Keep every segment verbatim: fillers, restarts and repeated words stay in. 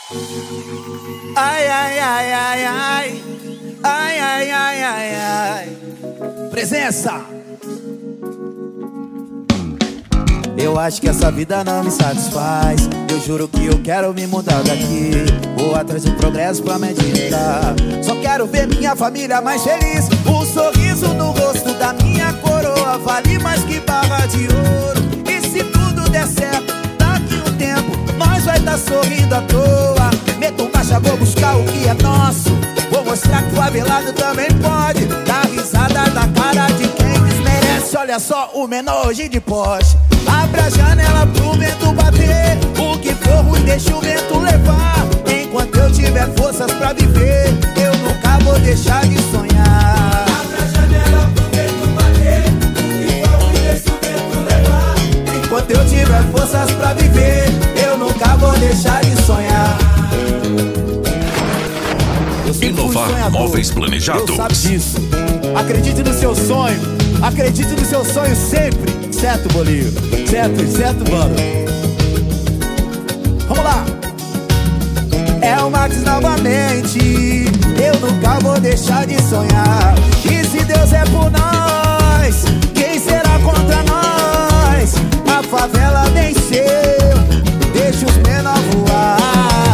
Ai, ai, ai, ai, ai. Ai, ai, ai, ai, ai. Presença. Eu acho que essa vida não me satisfaz. Eu juro que eu quero me mudar daqui. Vou atrás do progresso pra me adiantar. Só quero ver minha família mais feliz. Um sorriso no rosto da minha coroa vale mais que barra de ouro. E se tudo der certo, daqui um tempo nós vai estar sorrindo à toa. Meto marcha, vou buscar o que é nosso. Vou mostrar que o favelado também pode dar risada da cara de quem desmerece. Olha só o menor hoje de Porsche. Abre a janela pro vento bater. O que for ruim deixa o vento levar. Enquanto eu tiver forças pra viver, eu nunca vou deixar de sonhar. Abre a janela pro vento bater. O que for ruim deixa o vento levar. Enquanto eu tiver forças pra viver, eu nunca vou deixar de sonhar. Inovar Móveis Planejados. Eu sabe disso. Acredite no seu sonho. Acredite no seu sonho sempre. Certo, Bolinho? Certo, certo, mano? Vamos lá. É o Max novamente. Eu nunca vou deixar de sonhar. E se Deus é por nós, quem será contra nós? A favela venceu. Deixa os menores voar.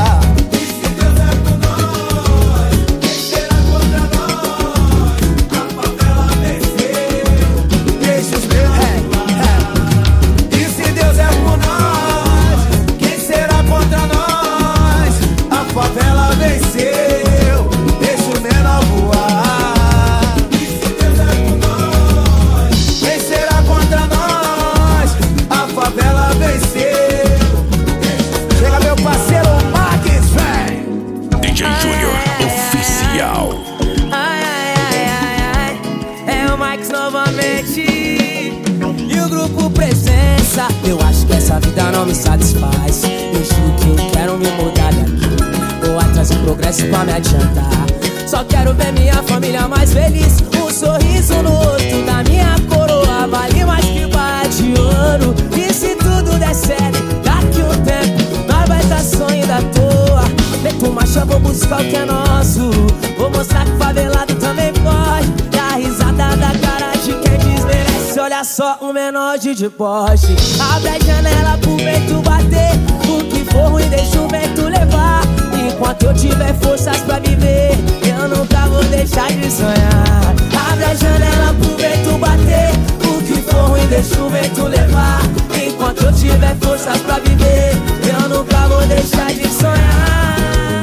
Eu acho que essa vida não me satisfaz. Eu juro que eu quero me mudar daqui. Vou atrás do progresso pra me adiantar. Só quero ver minha família mais feliz. Um sorriso no rosto da minha coroa vale mais que barra de ouro. E se tudo der certo, daqui um tempo nós vai estar sonhando à toa. Meto marcha, vou buscar o que é nosso. Vou mostrar que favelado também pode dar risada da cara de quem desmerece. Olha só o menor de Porsche. Abre a janela pro vento bater. O que for ruim deixa o vento levar. Enquanto eu tiver forças pra viver, eu nunca vou deixar de sonhar. Abre a janela pro vento bater. O que for ruim deixa o vento levar. Enquanto eu tiver forças pra viver, eu nunca vou deixar de sonhar.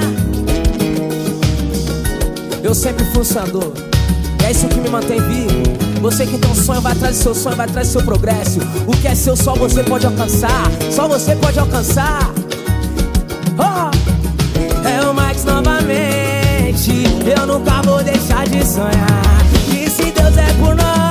Eu sempre fui sonhador. É isso que me mantém vivo. Você que tem um sonho, vai atrás do seu sonho, vai atrás do seu progresso. O que é seu, só você pode alcançar. Só você pode alcançar. Oh! É o Max novamente. Eu nunca vou deixar de sonhar. E se Deus é por nós,